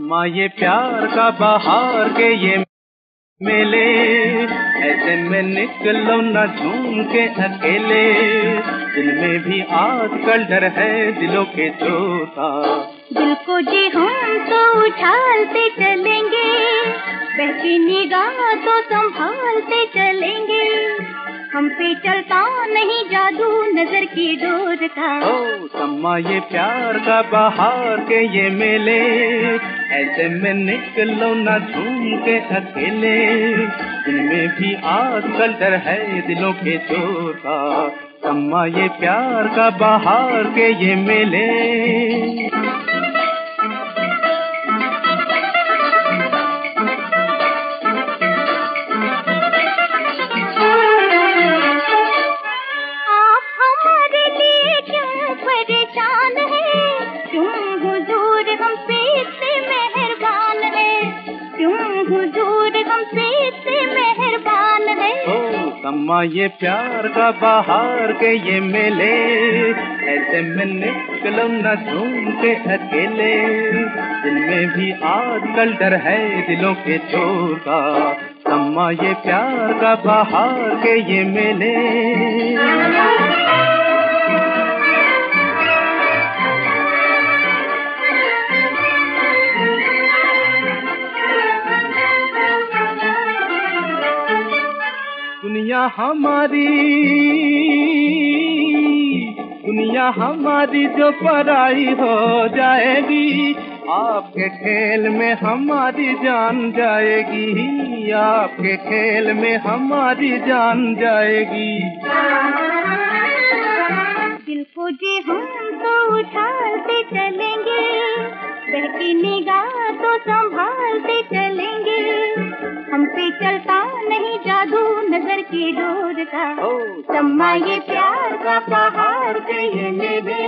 समा ये प्यार का बहार के ये मेले, ऐसे में निकलो न झूम के अकेले। दिल में भी आजकल डर है दिलों के चोर का। दिल को जी हम तो उछालते चलेंगे, बहकी निगाह तो संभालते चलेंगे। हम पे चलता नहीं जादू नजर की डोर का। ओ समा ये प्यार का बहार के ये मेले, ऐसे में निकलो न झूम के अकेले। दिल में भी आजकल डर है दिलों के चोर का। समा ये प्यार का बहार के ये मेले। समा ये प्यार का बहार के ये मेले, ऐसे में निकलो न झूम के अकेले। दिल में भी आजकल डर है दिलों के चोर का। समा ये प्यार का बहार के ये मेले। दुनिया हमारी जो पराई हो जाएगी, आपके खेल में हमारी जान जाएगी। आपके खेल में हमारी जान जाएगी। दिल को जी हम तो उछालते चलेंगे, बहकी निगाह तो संभालते चलेंगे। हम पे चलता नहीं जादू नजर की डोर का। समा ये प्यार का बहार के ये मेले।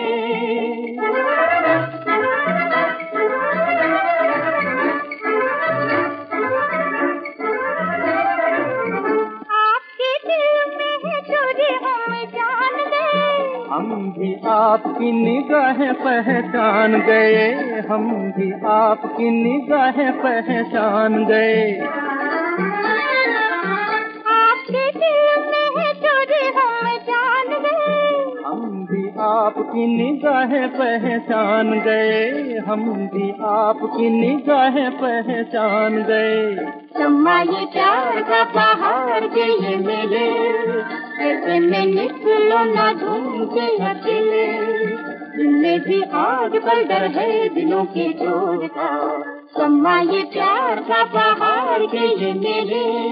आपके दिल में है चोरी हम जान गए। हम भी आपकी निगाहें पहचान गए। हम भी आपकी निगाहें पहचान गए। आपके दिल में है चोरी हम जान गए। हम भी आपकी निगाहें पहचान गए। हम भी आपकी निगाहें पहचान गए। समा ये प्यार का बहार के ये मेले, ऐसे में निकलो न घूम के अकेले। दिल में भी आजकल डर है दिलों के चोर का। समा ये प्यार का बहार के ये मेले।